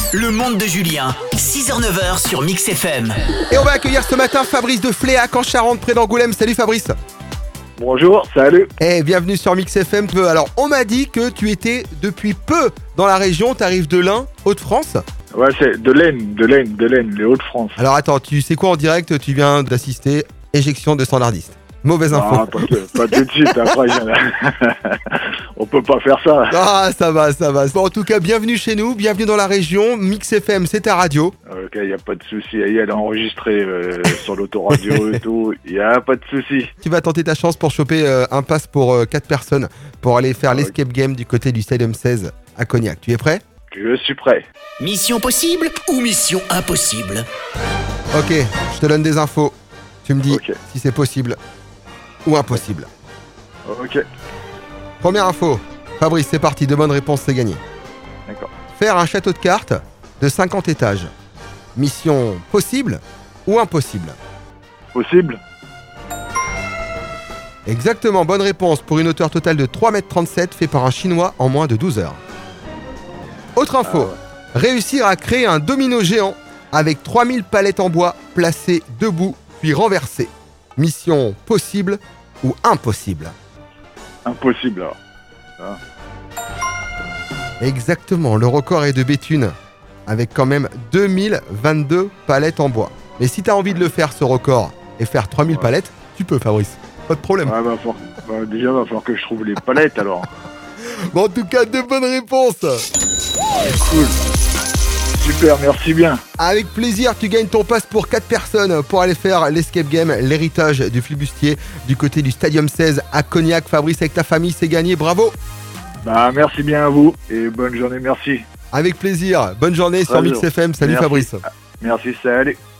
Le monde de Julien, 6h-9h sur Mix FM. Et on va accueillir ce matin Fabrice de Fléac en Charente, près d'Angoulême. Salut Fabrice. Bonjour, salut. Et bienvenue sur Mix FM. Alors, on m'a dit que tu étais depuis peu dans la région. Tu arrives de l'Ain, Hauts-de-France. Ouais, c'est de l'Aisne, les Hauts-de-France. Alors attends, tu sais quoi en direct? Tu viens d'assister éjection de standardiste. Mauvaise info. Ah, pas tout de suite, après, on peut pas faire ça. Ah, ça va. Bon, en tout cas, bienvenue chez nous, bienvenue dans la région. Mix FM, c'est ta radio. Ok, y a pas de souci. Elle est enregistrée sur l'autoradio et tout. Y a pas de souci. Tu vas tenter ta chance pour choper un pass pour 4 personnes pour aller faire l'escape game du côté du Stadium 16 à Cognac. Tu es prêt? Je suis prêt. Mission possible ou mission impossible? Ok, je te donne des infos. Tu me dis Ok. si c'est possible ou impossible. Ok, Première info. Fabrice, c'est parti. 2 bonnes réponses, c'est gagné. d'accord. Faire un château de cartes de 50 étages. Mission possible ou impossible? Possible? Exactement, bonne réponse pour une hauteur totale de 3,37 m fait par un Chinois en moins de 12 heures. Autre info. Réussir à créer un domino géant avec 3000 palettes en bois placées debout puis renversées. Mission possible ou impossible? Impossible, alors. Exactement, le record est de Béthune, avec quand même 2022 palettes en bois. Mais si tu as envie de le faire, ce record, et faire 3000 palettes, tu peux, Fabrice. Pas de problème. Ouais, déjà, va falloir que je trouve les palettes, alors. Bon, en tout cas, 2 bonnes réponses. Cool. Super, merci bien. Avec plaisir, tu gagnes ton pass pour 4 personnes pour aller faire l'escape game, l'héritage du flibustier, du côté du Stadium 16 à Cognac. Fabrice, avec ta famille, c'est gagné. Bravo. Bah, merci bien à vous et bonne journée, merci. Avec plaisir. Bonne journée sur Salut. Mix FM. Salut Merci. Fabrice. Merci, salut.